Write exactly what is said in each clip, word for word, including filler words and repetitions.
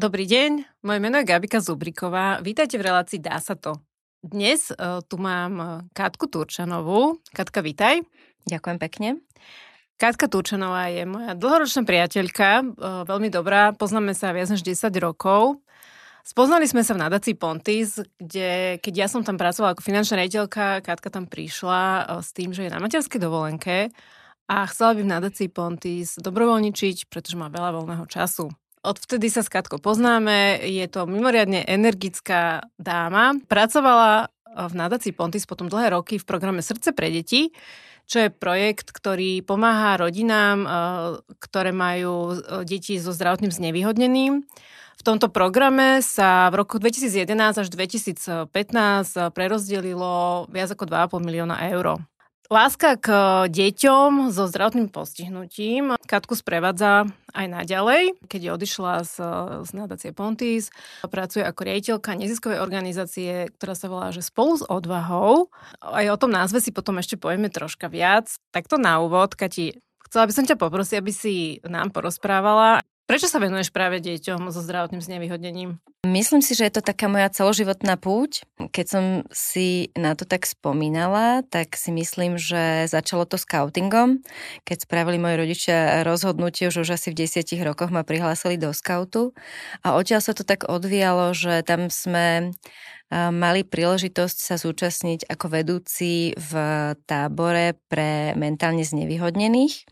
Dobrý deň, moje meno je Gabika Zubriková. Vítajte v relácii Dá sa to. Dnes uh, tu mám Katku Turčanovú. Katka, vítaj. Ďakujem pekne. Katka Turčanová je moja dlhoročná priateľka, uh, veľmi dobrá, poznáme sa viac než desať rokov. Spoznali sme sa v nadácii Pontis, kde, keď ja som tam pracovala ako finančná riaditeľka, Katka tam prišla uh, s tým, že je na materskej dovolenke a chcela by v nadácii Pontis dobrovoľničiť, pretože má veľa voľného času. Odvtedy sa s Katkou poznáme, je to mimoriadne energická dáma. Pracovala v nadácii Pontis potom dlhé roky v programe Srdce pre deti, čo je projekt, ktorý pomáha rodinám, ktoré majú deti so zdravotným znevýhodnením. V tomto programe sa v roku dvetisícjedenásť až dvetisícpätnásť prerozdelilo viac ako dva a pol milióna eur. Láska k deťom so zdravotným postihnutím Katku sprevádza aj naďalej. Keď je odišla z, z nadácie Pontis, pracuje ako riaditeľka neziskovej organizácie, ktorá sa volá že Spolu s odvahou. Aj o tom názve si potom ešte povieme troška viac. Takto na úvod, Kati, chcela by som ťa poprosiť, aby si nám porozprávala. Prečo sa venuješ práve deťom so zdravotným znevýhodnením? Myslím si, že je to taká moja celoživotná púť. Keď som si na to tak spomínala, tak si myslím, že začalo to skautingom. Keď spravili moji rodičia rozhodnutie, že už asi v desiatich rokoch ma prihlásili do skautu. A odtiaľ sa to tak odvíjalo, že tam sme mali príležitosť sa zúčastniť ako vedúci v tábore pre mentálne znevýhodnených.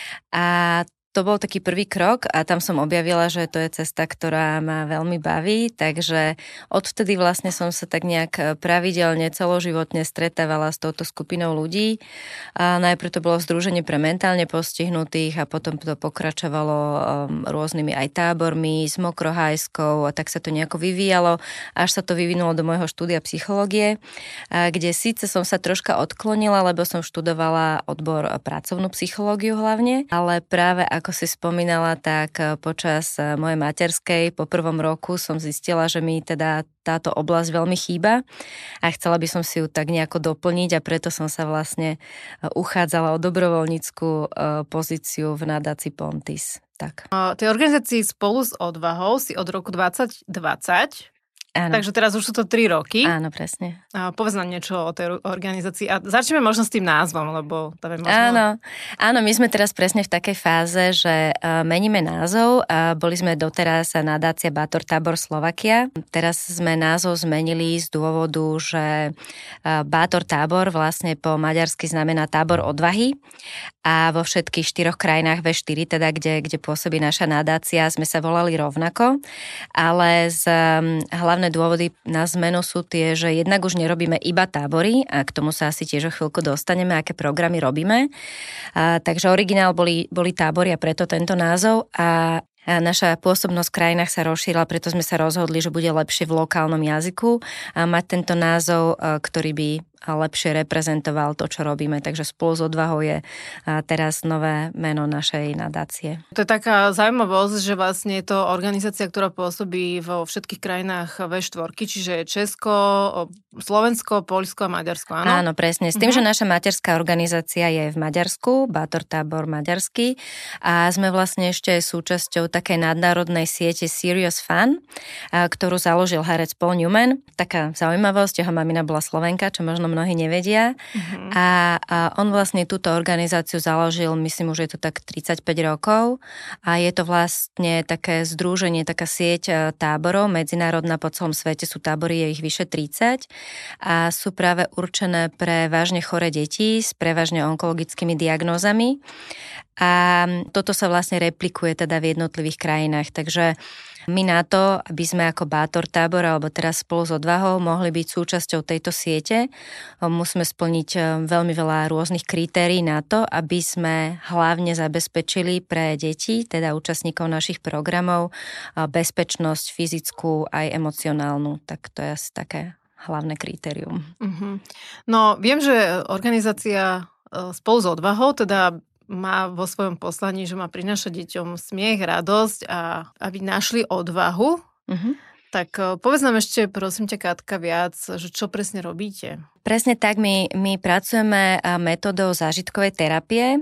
A to bol taký prvý krok a tam som objavila, že to je cesta, ktorá ma veľmi baví, takže odvtedy vlastne som sa tak nejak pravidelne, celoživotne stretávala s touto skupinou ľudí. A najprv to bolo Združenie pre mentálne postihnutých a potom to pokračovalo um, rôznymi aj tábormi s Mokrohajskou a tak sa to nejako vyvíjalo, až sa to vyvinulo do môjho štúdia psychológie, a kde síce som sa troška odklonila, lebo som študovala odbor pracovnú psychológiu hlavne, ale práve ako si spomínala, tak počas mojej materskej po prvom roku som zistila, že mi teda táto oblasť veľmi chýba a chcela by som si ju tak nejako doplniť a preto som sa vlastne uchádzala o dobrovoľníckú pozíciu v nadácii Pontis. Tak. Tej organizácii Spolu s odvahou si od roku dvadsať dvadsať. Áno. Takže teraz už sú to tri roky. Áno, presne. A povedz nám niečo o tej organizácii. A začneme možno s tým názvom, lebo to je možno... Áno, áno, my sme teraz presne v takej fáze, že meníme názov. Boli sme doteraz nadácia Bátor Tábor Slovakia. Teraz sme názov zmenili z dôvodu, že Bátor Tábor vlastne po maďarsky znamená tábor odvahy. A vo všetkých štyroch krajinách vé štyri, teda kde, kde pôsobí naša nadácia, sme sa volali rovnako. Ale z hlavne dôvody na zmenu sú tie, že jednak už nerobíme iba tábory a k tomu sa asi tiež o chvíľku dostaneme, aké programy robíme. A, takže originál boli, boli tábory a preto tento názov a A naša pôsobnosť v krajinách sa rozšírila, preto sme sa rozhodli, že bude lepšie v lokálnom jazyku a mať tento názov, ktorý by lepšie reprezentoval to, čo robíme. Takže Spolu s odvahou je teraz nové meno našej nadácie. To je taká zaujímavosť, že vlastne je to organizácia, ktorá pôsobí vo všetkých krajinách vé štyri, čiže Česko, Slovensko, Poľsko a Maďarsko, áno? Áno, presne. S tým, uh-huh. že naša materská organizácia je v Maďarsku, Bátor Tábor maďarský a sme vlastne ešte súčasťou takej nadnárodnej siete Serious Fun, ktorú založil herec Paul Newman. Taká zaujímavosť, jeho mamina bola Slovenka, čo možno mnohí nevedia. Uh-huh. A, a on vlastne túto organizáciu založil, myslím, už je to tak tridsaťpäť rokov a je to vlastne také združenie, taká sieť táborov, medzinárodná po celom svete, sú tábory, je ich vyše tridsať a sú práve určené pre vážne choré deti s prevažne onkologickými diagnózami a toto sa vlastne replikuje teda v jednotlivých krajinách, takže my na to, aby sme ako Bátor Tábor alebo teraz Spolu s odvahou mohli byť súčasťou tejto siete, musíme splniť veľmi veľa rôznych kritérií na to, aby sme hlavne zabezpečili pre deti, teda účastníkov našich programov, bezpečnosť fyzickú aj emocionálnu. Tak to je asi také hlavné kritérium. Uh-huh. No, viem, že organizácia Spolu s odvahou teda má vo svojom poslaní, že má prinášať deťom smiech, radosť a aby našli odvahu. Uh-huh. Tak povedz nám ešte, prosím ťa, Katka, viac, že čo presne robíte? Presne tak, my, my pracujeme metódou zážitkovej terapie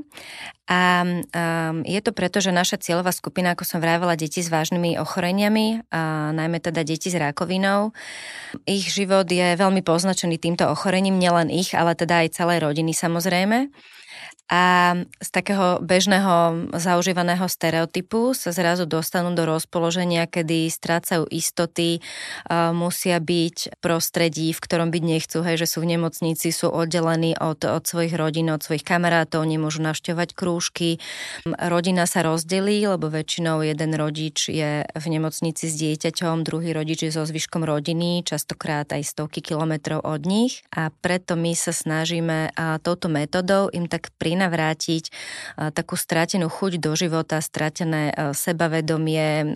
a um, je to preto, že naša cieľová skupina, ako som vravela, deti s vážnymi ochoreniami, a najmä teda deti s rakovinou. Ich život je veľmi poznačený týmto ochorením, nielen ich, ale teda aj celej rodiny samozrejme. A z takého bežného zaužívaného stereotypu sa zrazu dostanú do rozpoloženia, kedy strácajú istoty, musia byť v prostredí, v ktorom byť nechcú, hej, že sú v nemocnici, sú oddelení od, od svojich rodín, od svojich kamarátov, nemôžu navštevovať krúžky. Rodina sa rozdelí, lebo väčšinou jeden rodič je v nemocnici s dieťaťom, druhý rodič je so zvyškom rodiny, častokrát aj stovky kilometrov od nich. A preto my sa snažíme touto metodou im tak prinavrátiť takú stratenú chuť do života, stratené sebavedomie,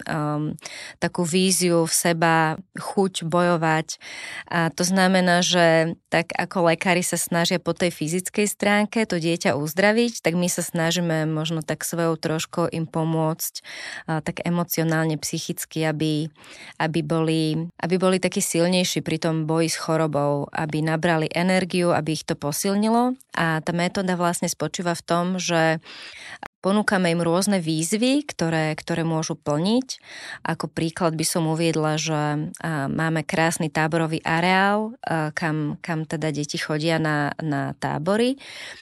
takú víziu v seba, chuť bojovať. A to znamená, že tak ako lekári sa snažia po tej fyzickej stránke to dieťa uzdraviť, tak my sa snažíme možno tak svojou troškou im pomôcť tak emocionálne, psychicky, aby, aby, boli, aby boli takí silnejší pri tom boji s chorobou, aby nabrali energiu, aby ich to posilnilo. A tá metóda vlastne spočíva v tom, že ponúkame im rôzne výzvy, ktoré, ktoré môžu plniť. Ako príklad by som uviedla, že máme krásny táborový areál, kam, kam teda deti chodia na, na tábory.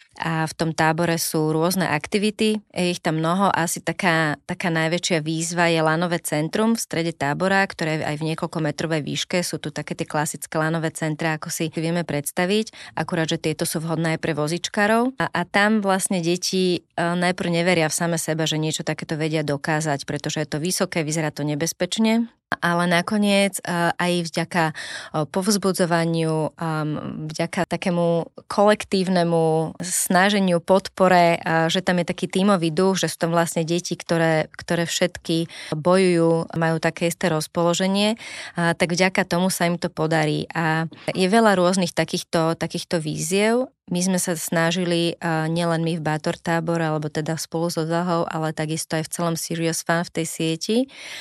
A v tom tábore sú rôzne aktivity, je ich tam mnoho, asi taká, taká najväčšia výzva je lanové centrum v strede tábora, ktoré je aj v niekoľkometrovej výške, sú tu také tie klasické lanové centra, ako si vieme predstaviť, akurát, že tieto sú vhodné aj pre vozičkarov a, a tam vlastne deti najprv neveria v same seba, že niečo takéto vedia dokázať, pretože je to vysoké, vyzerá to nebezpečne. Ale nakoniec aj vďaka povzbudzovaniu, vďaka takému kolektívnemu snaženiu, podpore, že tam je taký tímový duch, že sú tam vlastne deti, ktoré, ktoré všetky bojujú, majú také isté rozpoloženie, tak vďaka tomu sa im to podarí. A je veľa rôznych takýchto, takýchto víziev. My sme sa snažili nielen my v Bátor tábore, alebo teda spolu s odvahou, ale takisto aj v celom Serious Fun v tej sieti,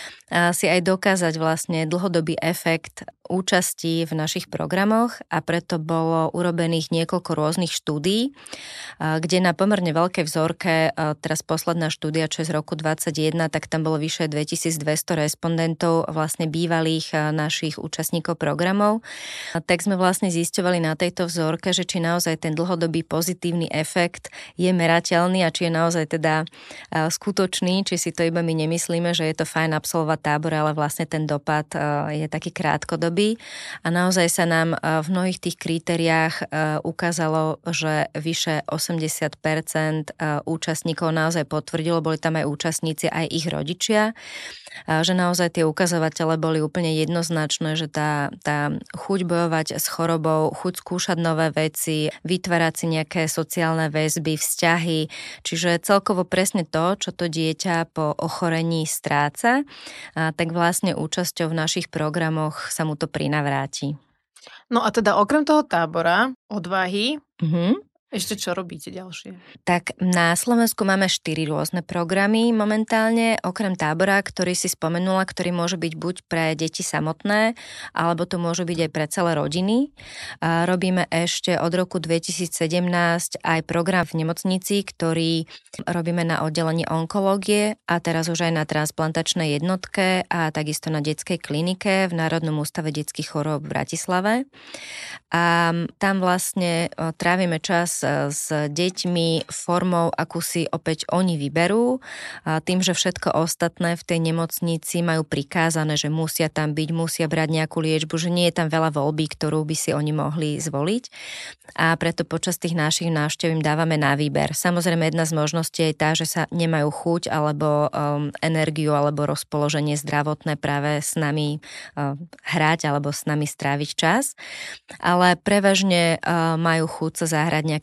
si aj dokázať vlastne dlhodobý efekt účasti v našich programoch a preto bolo urobených niekoľko rôznych štúdií, kde na pomerne veľkej vzorke, teraz posledná štúdia, čo je z roku dvadsaťjeden, tak tam bolo vyše dvetisícdvesto respondentov, vlastne bývalých našich účastníkov programov. Tak sme vlastne zisťovali na tejto vzorke, že či naozaj ten dlhodobý pozitívny efekt je merateľný a či je naozaj teda skutočný, či si to iba my nemyslíme, že je to fajn absolvovať tábor, ale vlastne ten dopad je taký krátkodobý. A naozaj sa nám v mnohých tých kritériách ukázalo, že vyše osemdesiat percent účastníkov naozaj potvrdilo, boli tam aj účastníci, aj ich rodičia, že naozaj tie ukazovatele boli úplne jednoznačné, že tá, tá chuť bojovať s chorobou, chuť skúšať nové veci, vytvárať si nejaké sociálne väzby, vzťahy, čiže celkovo presne to, čo to dieťa po ochorení stráca, tak vlastne účasťou v našich programoch sa mu to prinavráti. No a teda okrem toho tábora, odvahy, mhm. ešte čo robíte ďalšie? Tak na Slovensku máme štyri rôzne programy momentálne, okrem tábora, ktorý si spomenula, ktorý môže byť buď pre deti samotné, alebo to môže byť aj pre celé rodiny. A robíme ešte od roku dvetisícsedemnásť aj program v nemocnici, ktorý robíme na oddelení onkológie a teraz už aj na transplantačnej jednotke a takisto na detskej klinike v Národnom ústave detských chorôb v Bratislave. A tam vlastne trávime čas s deťmi formou, akú si opäť oni vyberú. Tým, že všetko ostatné v tej nemocnici majú prikázané, že musia tam byť, musia brať nejakú liečbu, že nie je tam veľa voľby, ktorú by si oni mohli zvoliť. A preto počas tých našich návštev im dávame na výber. Samozrejme, jedna z možností je tá, že sa nemajú chuť alebo um, energiu alebo rozpoloženie zdravotné práve s nami um, hrať alebo s nami stráviť čas. Ale prevažne uh, majú chuť sa zahrať nejaké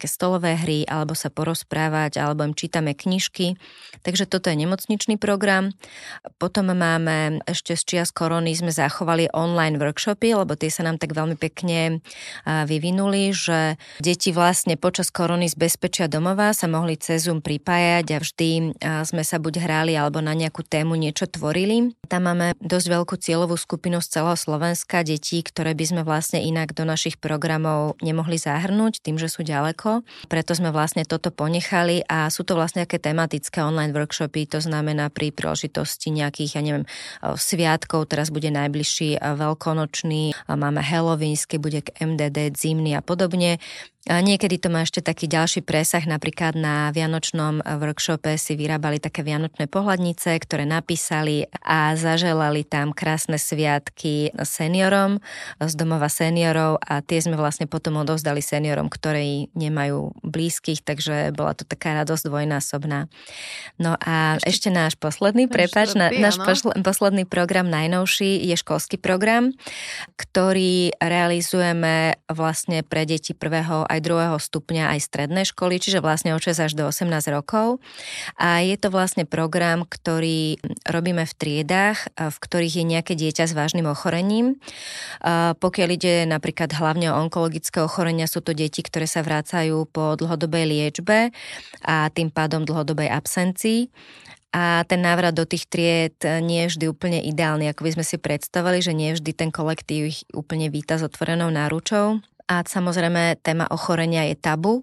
nejaké stolové hry, alebo sa porozprávať, alebo im čítame knižky. Takže toto je nemocničný program. Potom máme ešte z čias korony sme zachovali online workshopy, lebo tie sa nám tak veľmi pekne vyvinuli, že deti vlastne počas korony z bezpečia domova sa mohli cez Zoom pripájať a vždy sme sa buď hrali, alebo na nejakú tému niečo tvorili. Tam máme dosť veľkú cieľovú skupinu z celého Slovenska detí, ktoré by sme vlastne inak do našich programov nemohli zahrnúť tým, že sú ďaleko. Preto sme vlastne toto ponechali a sú to vlastne také tematické online workshopy, to znamená pri príležitosti nejakých, ja neviem, sviatkov, teraz bude najbližší veľkonočný, máme halloweensky, bude k em dé dé, zimný a podobne. A niekedy to má ešte taký ďalší presah, napríklad na vianočnom workshope si vyrábali také vianočné pohľadnice, ktoré napísali a zaželali tam krásne sviatky seniorom z domova seniorov a tie sme vlastne potom odovzdali seniorom, ktorí nemajú blízkych, takže bola to taká radosť dvojnásobná. No a ešte, ešte náš posledný, prepáč, na, náš pošle, posledný program, najnovší, je školský program, ktorý realizujeme vlastne pre deti prvého aj druhého stupňa, aj stredné školy, čiže vlastne od šesť až do osemnásť rokov. A je to vlastne program, ktorý robíme v triedách, v ktorých je nejaké dieťa s vážnym ochorením. Pokiaľ ide napríklad hlavne o onkologické ochorenia, sú to deti, ktoré sa vracajú po dlhodobej liečbe a tým pádom dlhodobej absencii. A ten návrat do tých tried nie je vždy úplne ideálny, ako by sme si predstavili, že nie vždy ten kolektív ich úplne víta s otvorenou náručou. A samozrejme téma ochorenia je tabu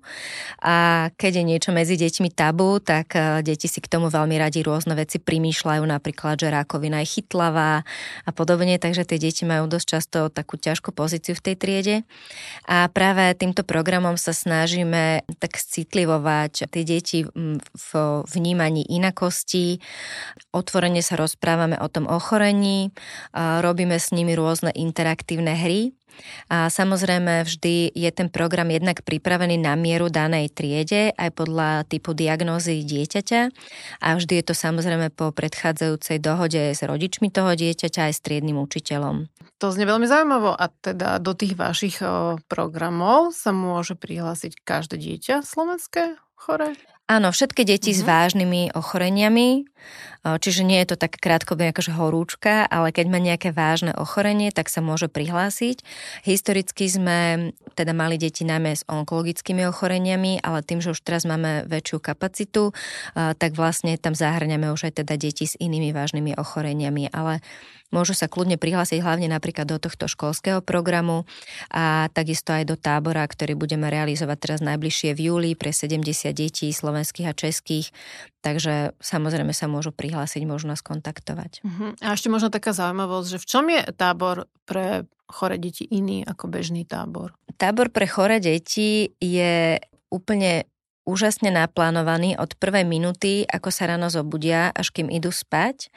a keď je niečo medzi deťmi tabu, tak deti si k tomu veľmi radi rôzne veci primýšľajú, napríklad, že rakovina je chytlavá a podobne, takže tie deti majú dosť často takú ťažkú pozíciu v tej triede. A práve týmto programom sa snažíme tak citlivovať tie deti v vnímaní inakosti, otvorene sa rozprávame o tom ochorení, robíme s nimi rôzne interaktívne hry. A samozrejme vždy je ten program jednak pripravený na mieru danej triede aj podľa typu diagnózy dieťaťa a vždy je to samozrejme po predchádzajúcej dohode s rodičmi toho dieťaťa aj s triednym učiteľom. To znie veľmi zaujímavo a teda do tých vašich programov sa môže prihlásiť každé dieťa slovenské choré? Áno, všetky deti uh-huh. s vážnymi ochoreniami, čiže nie je to tak krátkodobé akože horúčka, ale keď má nejaké vážne ochorenie, tak sa môže prihlásiť. Historicky sme teda mali deti najmä s onkologickými ochoreniami, ale tým, že už teraz máme väčšiu kapacitu, tak vlastne tam zahrňame už aj teda deti s inými vážnymi ochoreniami, ale môžu sa kľudne prihlásiť hlavne napríklad do tohto školského programu a takisto aj do tábora, ktorý budeme realizovať teraz najbližšie v júli pre sedemdesiat detí slovenských a českých. Takže samozrejme sa môžu prihlásiť, môžu nás kontaktovať. Uh-huh. A ešte možno taká zaujímavosť, že v čom je tábor pre choré deti iný ako bežný tábor? Tábor pre choré deti je úplne úžasne naplánovaný od prvej minúty, ako sa ráno zobudia, až kým idú spať.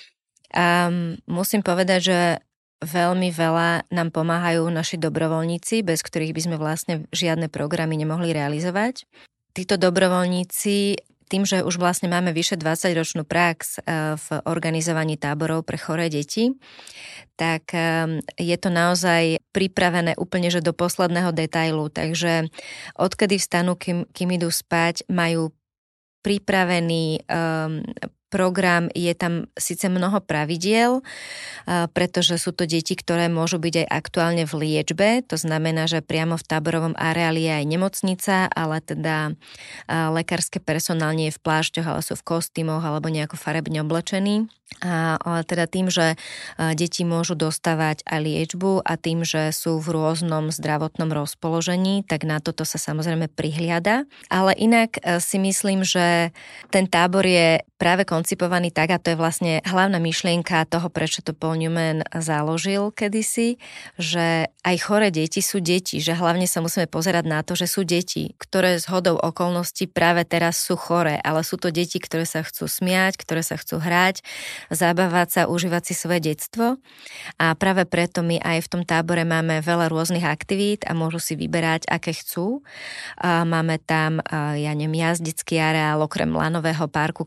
A musím povedať, že veľmi veľa nám pomáhajú naši dobrovoľníci, bez ktorých by sme vlastne žiadne programy nemohli realizovať. Títo dobrovoľníci, tým, že už vlastne máme vyše dvadsaťročnú prax v organizovaní táborov pre choré deti, tak je to naozaj pripravené úplne že do posledného detailu. Takže odkedy vstanú, kým, kým idú spať, majú pripravený um, program, je tam síce mnoho pravidiel, pretože sú to deti, ktoré môžu byť aj aktuálne v liečbe, to znamená, že priamo v táborovom areáli je aj nemocnica, ale teda lekárske personál nie je v plášťoch, ale sú v kostýmoch alebo nejako farebne oblečení. A, ale teda tým, že deti môžu dostávať aj liečbu a tým, že sú v rôznom zdravotnom rozpoložení, tak na toto sa samozrejme prihliada. Ale inak si myslím, že ten tábor je práve koncipovaný tak, a to je vlastne hlavná myšlienka toho, prečo to Paul Newman založil kedysi, že aj choré deti sú deti, že hlavne sa musíme pozerať na to, že sú deti, ktoré zhodou okolností práve teraz sú choré, ale sú to deti, ktoré sa chcú smiať, ktoré sa chcú hrať, zabávať sa, užívať si svoje detstvo. A práve preto my aj v tom tábore máme veľa rôznych aktivít a môžu si vyberať, aké chcú. A máme tam, ja neviem, jazdecký areál, okrem lanového parku, ktorý som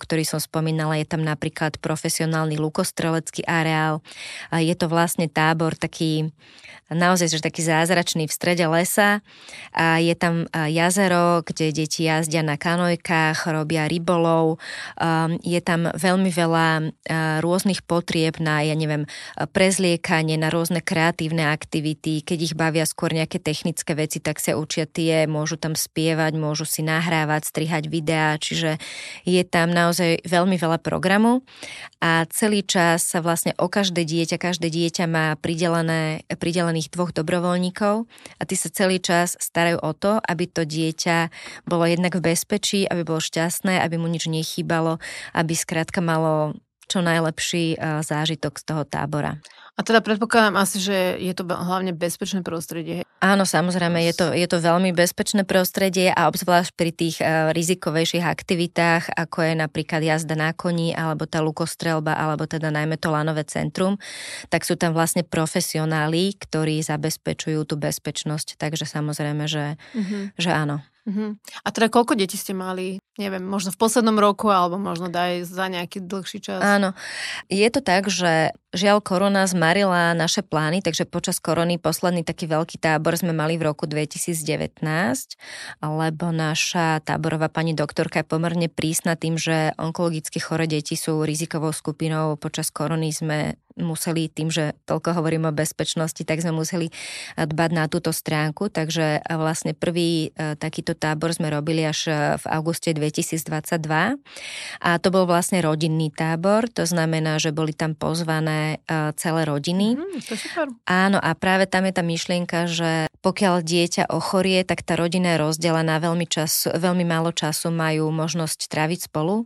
spomínala, je tam napríklad profesionálny lukostrelecký areál. Je to vlastne tábor taký, naozaj že taký zázračný v strede lesa. Je tam jazero, kde deti jazdia na kanojkách, robia rybolov. Je tam veľmi veľa rôznych potrieb na, ja neviem, prezliekanie, na rôzne kreatívne aktivity. Keď ich bavia skôr nejaké technické veci, tak sa učia tie, môžu tam spievať, môžu si nahrávať, strihať videá, čiže je tam naozaj veľmi veľa programu a celý čas sa vlastne o každé dieťa, každé dieťa má pridelené, pridelených dvoch dobrovoľníkov a tí sa celý čas starajú o to, aby to dieťa bolo jednak v bezpečí, aby bolo šťastné, aby mu nič nechýbalo, aby skrátka malo čo najlepší zážitok z toho tábora. A teda predpokladám asi, že je to hlavne bezpečné prostredie. Áno, samozrejme, je to, je to veľmi bezpečné prostredie a obzvlášť pri tých uh, rizikovejších aktivitách, ako je napríklad jazda na koni, alebo tá lukostrelba, alebo teda najmä to lanové centrum, tak sú tam vlastne profesionáli, ktorí zabezpečujú tú bezpečnosť, takže samozrejme, že, uh-huh. že áno. Uh-huh. A teda koľko detí ste mali, neviem, možno v poslednom roku, alebo možno daj za nejaký dlhší čas? Áno, je to tak, že žiaľ korona zmarila naše plány, takže počas korony posledný taký veľký tábor sme mali v roku dvetisícdevätnásť, lebo naša táborová pani doktorka je pomerne prísna tým, že onkologicky choré deti sú rizikovou skupinou. Počas korony sme museli, tým, že toľko hovorím o bezpečnosti, tak sme museli dbať na túto stránku, takže vlastne prvý takýto tábor sme robili až v auguste dvetisícdvadsaťdva a to bol vlastne rodinný tábor, to znamená, že boli tam pozvané celé rodiny. Mm, to je super. Áno, a práve tam je tá myšlienka, že pokiaľ dieťa ochorie, tak tá rodina je rozdelená, veľmi, čas, veľmi málo času majú možnosť tráviť spolu.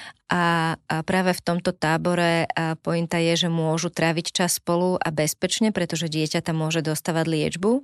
A, a práve v tomto tábore pointa je, že môžu tráviť čas spolu a bezpečne, pretože dieťa tam môže dostávať liečbu.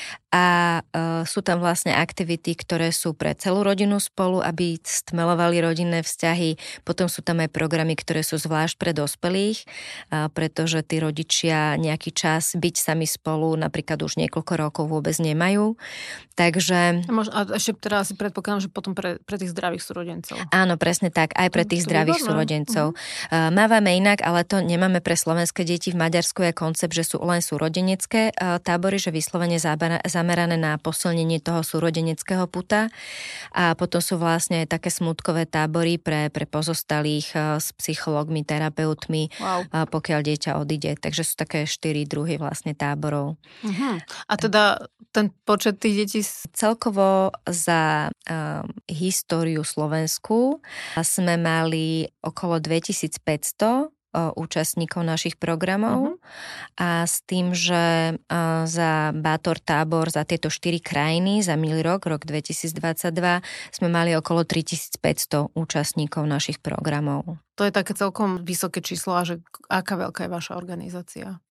A e, sú tam vlastne aktivity, ktoré sú pre celú rodinu spolu, aby stmelovali rodinné vzťahy. Potom sú tam aj programy, ktoré sú zvlášť pre dospelých, a pretože tí rodičia nejaký čas byť sami spolu, napríklad už niekoľko rokov vôbec nemajú. Takže... A, možno, a ešte teda si predpokladám, že potom pre, pre tých zdravých súrodencov. Áno, presne tak, aj pre tých zdravých súrodencov. Uh-huh. Mávame inak, ale to nemáme pre slovenské deti. V Maďarsku je koncept, že sú len súrodenecké tábory, že vyslovene zamerané na posilnenie toho súrodeneckého puta. A potom sú vlastne také smutkové tábory pre, pre pozostalých s psychológmi, terapeutmi, wow. pokiaľ dieťa odíde. Takže sú také štyri druhy vlastne táborov. Uh-huh. A teda ten počet tých detí... Celkovo za um, históriu Slovensku sme mali okolo dvetisícpäťsto účastníkov našich programov uh-huh. a s tým, že za Bátor tábor, za tieto štyri krajiny, za minulý rok, rok dvetisícdvadsaťdva, sme mali okolo tritisícpäťsto účastníkov našich programov. To je také celkom vysoké číslo a že aká veľká je vaša organizácia?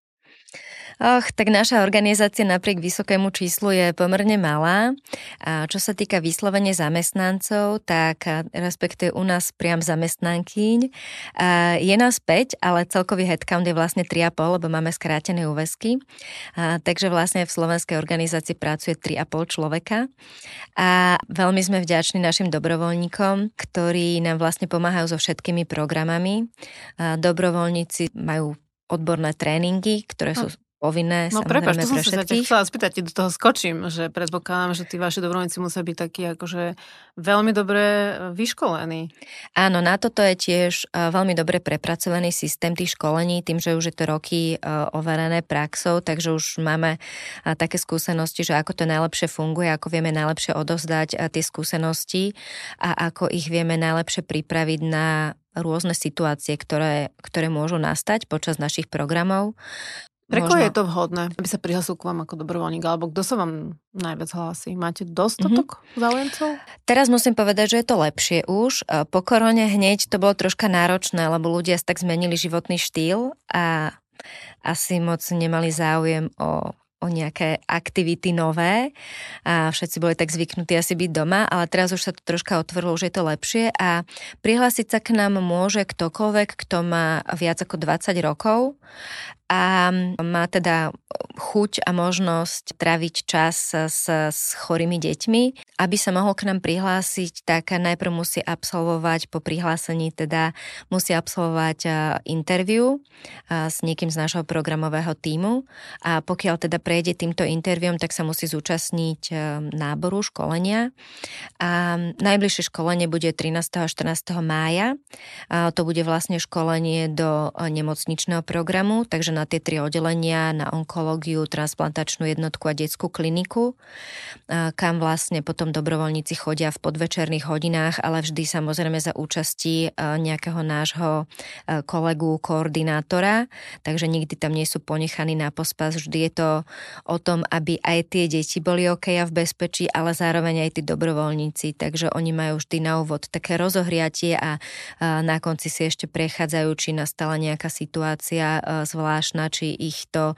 Och, tak naša organizácia napriek vysokému číslu je pomerne malá. A čo sa týka vyslovene zamestnancov, tak respektíve u nás priam zamestnankyň, je nás päť, ale celkový headcount je vlastne tri a pol, lebo máme skrátené úväzky. A, takže vlastne v slovenskej organizácii pracuje tri a pol človeka. A veľmi sme vďační našim dobrovoľníkom, ktorí nám vlastne pomáhajú so všetkými programami. A dobrovoľníci majú odborné tréningy, ktoré sú povinné, no, samozrejme prepáč, to pre som všetkých. sa chcela spýtať, do toho skočím, že predpokladám, že tí vaši dobrovoľníci musia byť takí akože veľmi dobre vyškolení. Áno, na toto je tiež veľmi dobre prepracovaný systém tých školení, tým, že už je to roky overené praxou, takže už máme také skúsenosti, že ako to najlepšie funguje, ako vieme najlepšie odovzdať tie skúsenosti a ako ich vieme najlepšie pripraviť na rôzne situácie, ktoré, ktoré môžu nastať počas našich programov. Pre koho je to vhodné, aby sa prihlásil k vám ako dobrovoľník, alebo kto sa vám najviac hlási? Máte dostatok mm-hmm. záujemcov? Teraz musím povedať, že je to lepšie už. Po korone hneď to bolo troška náročné, lebo ľudia tak zmenili životný štýl a asi moc nemali záujem o o nejaké aktivity nové a všetci boli tak zvyknutí asi byť doma, ale teraz už sa to troška otvorilo, už je to lepšie a prihlásiť sa k nám môže ktokoľvek, kto má viac ako dvadsať rokov a má teda chuť a možnosť tráviť čas s, s chorými deťmi. Aby sa mohol k nám prihlásiť, tak najprv musí absolvovať po prihlásení, teda musí absolvovať interviu s niekým z nášho programového tímu a pokiaľ teda prejde týmto interviom, tak sa musí zúčastniť náboru, školenia. A najbližšie školenie bude trinásteho a štrnásteho mája. A to bude vlastne školenie do nemocničného programu, takže na tie tri oddelenia, na onkológiu, transplantačnú jednotku a detskú kliniku, kam vlastne potom dobrovoľníci chodia v podvečerných hodinách, ale vždy samozrejme za účasti nejakého nášho kolegu, koordinátora, takže nikdy tam nie sú ponechaní na pospas. Vždy je to o tom, aby aj tie deti boli OK a v bezpečí, ale zároveň aj tí dobrovoľníci, takže oni majú vždy na úvod také rozohriatie a na konci si ešte prechádzajú, či nastala nejaká situácia zvláštna, či ich to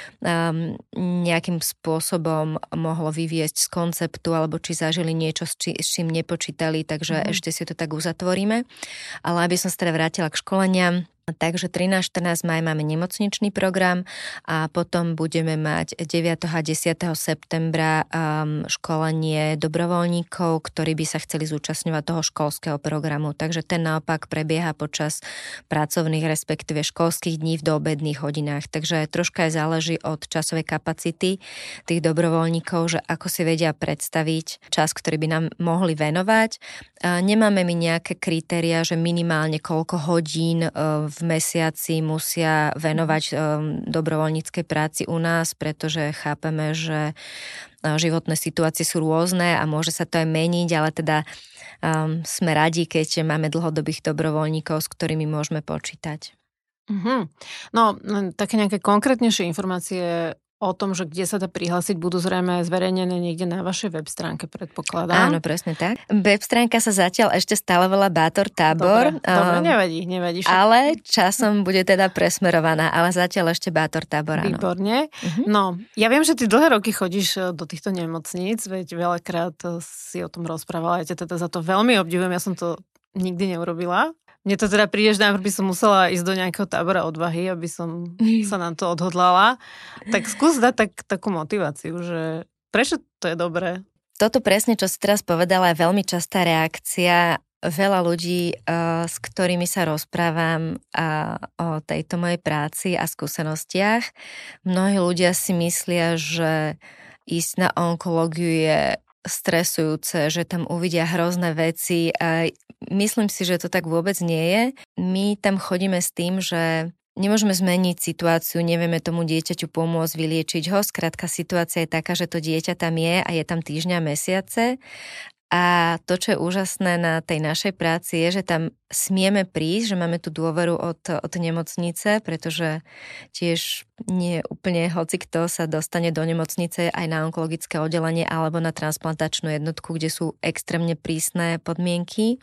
um, nejakým spôsobom mohlo vyviesť z konceptu, alebo či zažili niečo, s, či, s čím nepočítali, takže mm. ešte si to tak uzatvoríme. Ale aby som sa teda vrátila k školeniam, takže trinásť štrnásť maj máme nemocničný program a potom budeme mať deviateho a desiateho septembra um, školenie dobrovoľníkov, ktorí by sa chceli zúčastňovať toho školského programu. Takže ten naopak prebieha počas pracovných, respektíve školských dní v doobedných hodinách. Takže troška aj záleží od časovej kapacity tých dobrovoľníkov, že ako si vedia predstaviť čas, ktorý by nám mohli venovať. Nemáme my nejaké kritéria, že minimálne koľko hodín v mesiaci musia venovať dobrovoľníckej práci u nás, pretože chápeme, že životné situácie sú rôzne a môže sa to aj meniť, ale teda um, sme radi, keď máme dlhodobých dobrovoľníkov, s ktorými môžeme počítať. Mm-hmm. No, také nejaké konkrétnejšie informácie o tom, že kde sa dá prihlásiť, budú zrejme zverejnené niekde na vašej web stránke, predpokladám. Áno, presne tak. Web stránka sa zatiaľ ešte stále volá Bátor Tábor. Dobre, dobre, nevadí, nevadí. Však... Ale časom bude teda presmerovaná, ale zatiaľ ešte Bátor Tábor, áno. Výborne. Uh-huh. No, ja viem, že ty dlhé roky chodíš do týchto nemocníc, veď veľakrát si o tom rozprávala, ja ťa teda za to veľmi obdivujem, ja som to nikdy neurobila. Mne to teda príde, že najprv by som musela ísť do nejakého tábora odvahy, aby som sa na to odhodlala. Tak skús dať tak, takú motiváciu, že prečo to je dobré? Toto presne, čo si teraz povedala, je veľmi častá reakcia. Veľa ľudí, uh, s ktorými sa rozprávam uh, o tejto mojej práci a skúsenostiach, mnohí ľudia si myslia, že ísť na onkológiu je stresujúce, že tam uvidia hrozné veci a myslím si, že to tak vôbec nie je. My tam chodíme s tým, že nemôžeme zmeniť situáciu, nevieme tomu dieťaťu pomôcť vyliečiť ho. Skrátka situácia je taká, že to dieťa tam je a je tam týždňa, mesiace. A to, čo je úžasné na tej našej práci, je, že tam smieme prísť, že máme tú dôveru od, od nemocnice, pretože tiež nie úplne hocikto sa dostane do nemocnice aj na onkologické oddelenie alebo na transplantačnú jednotku, kde sú extrémne prísne podmienky.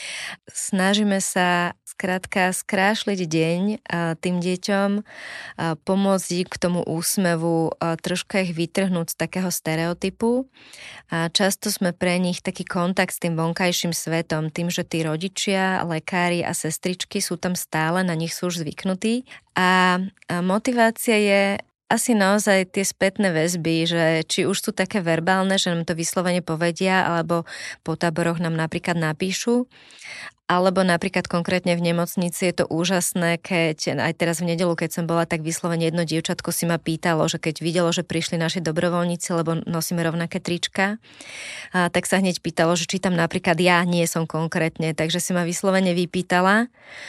Snažíme sa skrátka skrášliť deň tým deťom, pomôcť k tomu úsmevu, troška ich vytrhnúť z takého stereotypu. A často sme pre nich taký kontakt s tým vonkajším svetom, tým, že tí rodičia, lekári a sestričky sú tam stále, na nich sú už zvyknutí. A motivácia je asi naozaj tie spätné väzby, že či už sú také verbálne, že nám to vyslovene povedia, alebo po táboroch nám napríklad napíšu, alebo napríklad konkrétne v nemocnici je to úžasné, keď aj teraz v nedeľu, keď som bola, tak vyslovene jedno dievčatko si ma pýtalo, že keď videlo, že prišli naši dobrovoľníci, lebo nosíme rovnaké trička, a tak sa hneď pýtalo, že či tam napríklad ja nie som konkrétne, takže si ma vyslovene vypýtala.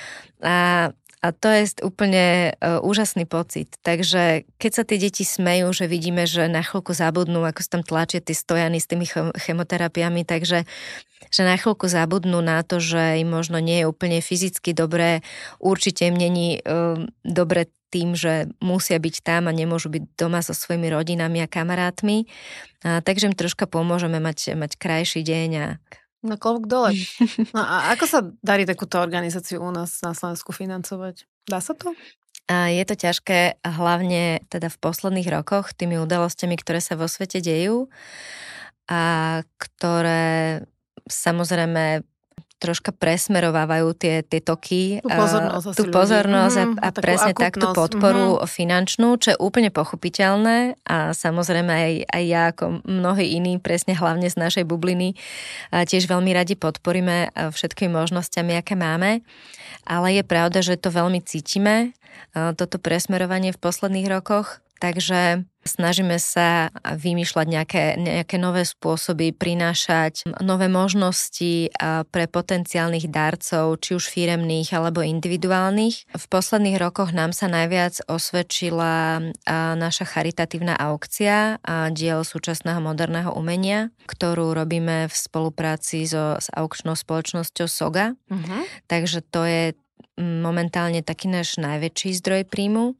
A A to je úplne uh, úžasný pocit. Takže keď sa tie deti smejú, že vidíme, že na chvíľku zabudnú, ako sa tam tlačia tie stojany s tými chemoterapiami, takže že na chvíľku zabudnú na to, že im možno nie je úplne fyzicky dobré, určite im není uh, dobre tým, že musia byť tam a nemôžu byť doma so svojimi rodinami a kamarátmi. A, takže im troška pomôžeme mať, mať krajší deň a No klobúk dole. No a ako sa darí takúto organizáciu u nás na Slovensku financovať? Dá sa to? A je to ťažké, hlavne teda v posledných rokoch, tými udalosťami, ktoré sa vo svete dejú a ktoré samozrejme troška presmerovávajú tie, tie toky, tú pozornosť, tú pozornosť mm-hmm, a, a presne tak tú podporu mm-hmm. finančnú, čo je úplne pochopiteľné a samozrejme aj, aj ja ako mnohí iní, presne hlavne z našej bubliny, tiež veľmi radi podporíme všetkými možnosťami, aké máme, ale je pravda, že to veľmi cítime, toto presmerovanie v posledných rokoch, takže snažíme sa vymýšľať nejaké, nejaké nové spôsoby, prinášať nové možnosti pre potenciálnych darcov, či už firemných alebo individuálnych. V posledných rokoch nám sa najviac osvedčila naša charitatívna aukcia diel súčasného moderného umenia, ktorú robíme v spolupráci so, s aukčnou spoločnosťou Soga. Uh-huh. Takže to je momentálne taký náš najväčší zdroj príjmu.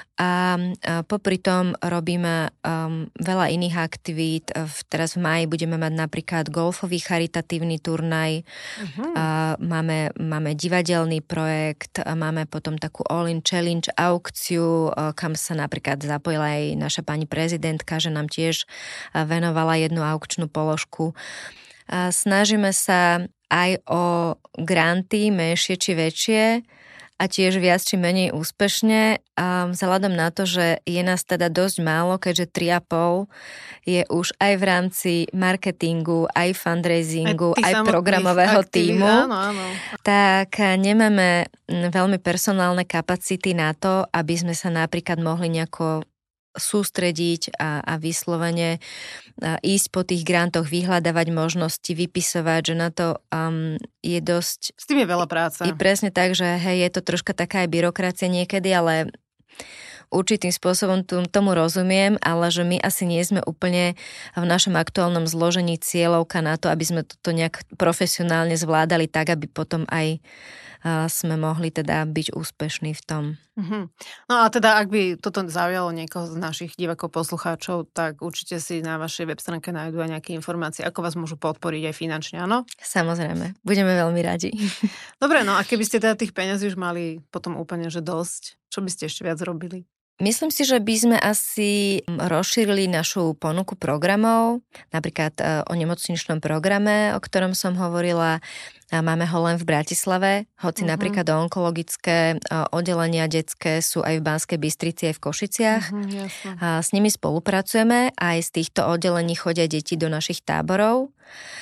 A, a popri tom robíme um, veľa iných aktivít. V, teraz v máji budeme mať napríklad golfový charitatívny turnaj. Uh-huh. A máme, máme divadelný projekt, a máme potom takú all-in challenge aukciu, kam sa napríklad zapojila aj naša pani prezidentka, že nám tiež venovala jednu aukčnú položku. A snažíme sa aj o granty, menšie či väčšie a tiež viac či menej úspešne. A vzhľadom na to, že je nás teda dosť málo, keďže tri a pol je už aj v rámci marketingu, aj fundraisingu, aj, aj programového aktivít, tímu, áno, áno. tak nemáme veľmi personálne kapacity na to, aby sme sa napríklad mohli nejako sústrediť a, a vyslovene a ísť po tých grantoch, vyhľadávať možnosti, vypisovať, že na to um, je dosť... S tým je veľa práce. Je presne tak, že hej, je to troška taká aj byrokracia niekedy, ale určitým spôsobom tomu rozumiem, ale že my asi nie sme úplne v našom aktuálnom zložení cieľovka na to, aby sme toto nejak profesionálne zvládali tak, aby potom aj sme mohli teda byť úspešní v tom. Uh-huh. No a teda, ak by toto zaujalo niekoho z našich divákov, poslucháčov, tak určite si na vašej web stránke nájdú aj nejaké informácie, ako vás môžu podporiť aj finančne, áno? Samozrejme, budeme veľmi radi. Dobre, no a keby ste teda tých peňazí už mali potom úplne, že dosť, čo by ste ešte viac robili? Myslím si, že by sme asi rozšírili našu ponuku programov, napríklad o nemocničnom programe, o ktorom som hovorila. Máme ho len v Bratislave, hoci uh-huh. napríklad onkologické oddelenia detské sú aj v Banskej Bystrici, aj v Košiciach. Uh-huh, a s nimi spolupracujeme, aj z týchto oddelení chodia deti do našich táborov,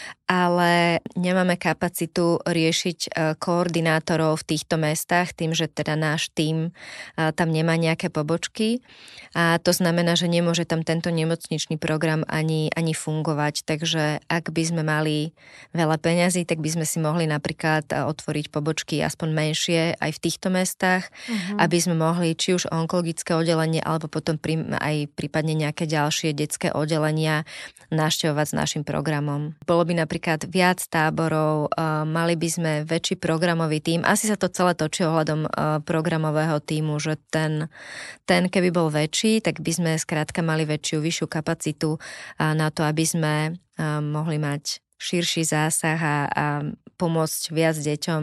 ale nemáme kapacitu riešiť koordinátorov v týchto mestách, tým, že teda náš tím tam nemá nejaké pobočky. A to znamená, že nemôže tam tento nemocničný program ani, ani fungovať. Takže ak by sme mali veľa peňazí, tak by sme si mohli napríklad otvoriť pobočky aspoň menšie aj v týchto mestách, uh-huh. aby sme mohli či už onkologické oddelenie, alebo potom prí, aj prípadne nejaké ďalšie detské oddelenia navštevovať s našim programom. Bolo by napríklad viac táborov, mali by sme väčší programový tím. Asi sa to celé točí ohľadom programového tímu, že ten, ten keby bol väčší, tak by sme skrátka mali väčšiu, vyššiu kapacitu na to, aby sme mohli mať širší zásah a, a pomôcť viac deťom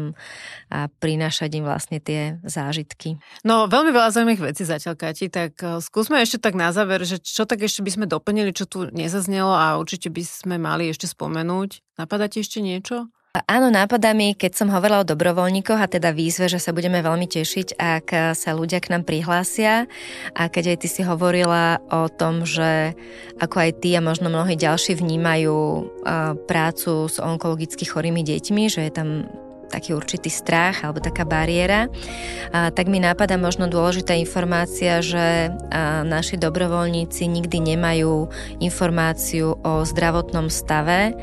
a prinášať im vlastne tie zážitky. No, veľmi veľa zaujímavých vecí zatiaľ, Kati, tak skúsme ešte tak na záver, že čo tak ešte by sme doplnili, čo tu nezaznelo a určite by sme mali ešte spomenúť. Napadá ti ešte niečo? Áno, nápadá mi, keď som hovorila o dobrovoľníkoch a teda výzve, že sa budeme veľmi tešiť, ak sa ľudia k nám prihlásia. A keď aj ty si hovorila o tom, že ako aj ty a možno mnohí ďalší vnímajú prácu s onkologicky chorými deťmi, že je tam taký určitý strach alebo taká bariéra, a tak mi napadá možno dôležitá informácia, že naši dobrovoľníci nikdy nemajú informáciu o zdravotnom stave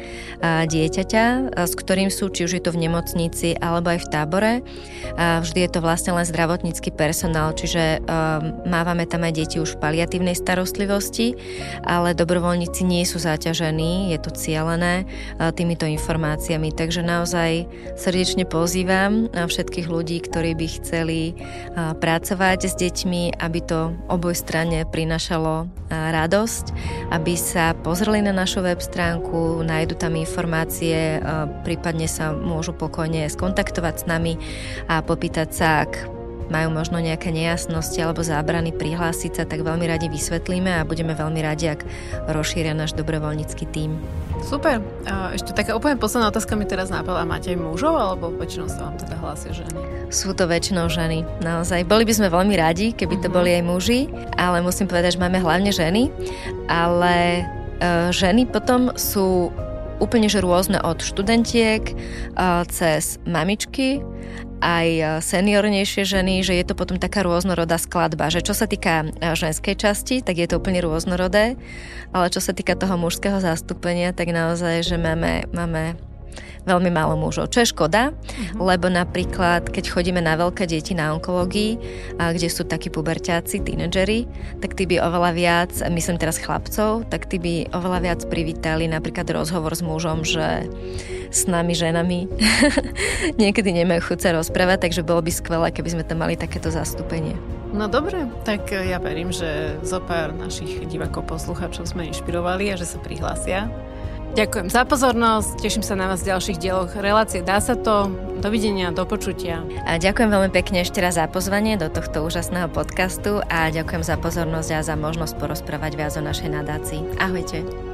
dieťaťa, s ktorým sú, či už je to v nemocnici alebo aj v tábore. Vždy je to vlastne len zdravotnícky personál, čiže mávame tam aj deti už v paliatívnej starostlivosti, ale dobrovoľníci nie sú zaťažení, je to cielené týmito informáciami, takže naozaj srdečne pozývam všetkých ľudí, ktorí by chceli pracovať s deťmi, aby to obojstranne prinášalo radosť, aby sa pozreli na našu web stránku, nájdu tam informácie, prípadne sa môžu pokojne skontaktovať s nami a popýtať sa, ak majú možno nejaké nejasnosti alebo zábrany prihlásiť sa, tak veľmi radi vysvetlíme a budeme veľmi radi, ak rozšíria náš dobrovoľnícky tím. Super. A ešte taká úplne posledná otázka mi teraz napadla. Máte aj mužov, alebo väčšinou sa vám teda hlásia ženy? Sú to väčšinou ženy, naozaj. Boli by sme veľmi radi, keby to uh-huh. boli aj muži, ale musím povedať, že máme hlavne ženy, ale uh, ženy potom sú úplne že rôzne od študentiek uh, cez mamičky, aj seniornejšie ženy, že je to potom taká rôznorodá skladba, že čo sa týka ženskej časti, tak je to úplne rôznorodé, ale čo sa týka toho mužského zastúpenia, tak naozaj, že máme, máme veľmi málo mužov, čo je škoda, uh-huh. lebo napríklad, keď chodíme na veľké deti na onkológii, kde sú takí puberťáci, tínedžeri, tak tí by oveľa viac, myslím teraz chlapcov, tak tí by oveľa viac privítali napríklad rozhovor s mužom, že s nami ženami niekedy nemajú chuť sa rozprávať, takže bolo by skvelé, keby sme tam mali takéto zastúpenie. No dobre, tak ja verím, že zo pár našich divákov, poslucháčov sme inšpirovali a že sa prihlásia. Ďakujem za pozornosť, teším sa na vás v ďalších dieloch relácie Dá sa to. Dovidenia, do počutia. A ďakujem veľmi pekne ešte raz za pozvanie do tohto úžasného podcastu a ďakujem za pozornosť a za možnosť porozprávať viac o našej nadácii. Ahojte.